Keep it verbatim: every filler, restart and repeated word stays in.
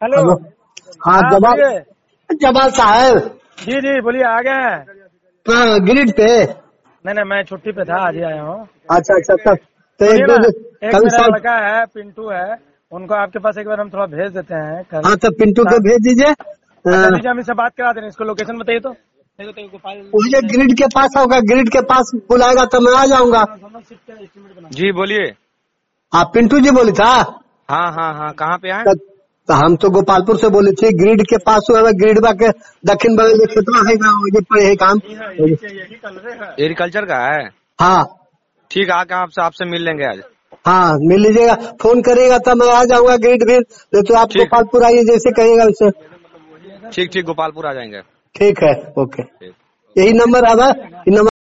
Hello. Hello. हाँ हाँ, जमाल बोलिए। जमाल साहब। जी जी बोलिए, आ गए हैं। हाँ, ग्रिड पे। नहीं नहीं, मैं छुट्टी पे था, आज ही आया हूँ। अच्छा अच्छा, तब तो एक सुनिए दो ना, दिन एक कभी मेरा साल। लड़का है, पिंटू है, उनको आपके पास एक बार हम थोड़ा भेज देते हैं कल। हाँ, तो पिंटू को सा- भेज दीजिए। अच्छा हाँ, दीजिए, हम इससे बात करा दें। इसको लोकेशन बताइए तो। देखो तो गोपाल मुझे ग्रिड के पास होगा, ग्रिड के पास बुलाएगा तो मैं आ जाऊंगा। जी बोलिए। आप पिंटू जी बोले था? हाँ हाँ हाँ, कहाँ पे हैं? तो, तो हम तो गोपालपुर से बोले थे, ग्रिड के पास हुआ है, ग्रिड बा के दक्षिण बगल में खेतवा है ना, ये पड़े है काम। एग्रीकल्चर का है। हाँ ठीक है, आके आपसे आपसे मिल लेंगे आज। हाँ, मिल लीजिएगा, फोन करिएगा तो मैं आ जाऊंगा ग्रिड भी। नहीं तो आप ठीक गोपालपुर आइए, जैसे कहिएगा वैसे। ठीक ठीक, गोपालपुर आ जाएंगे। ठीक है, ओके। ठीक। यही नंबर आवा, ये नंबर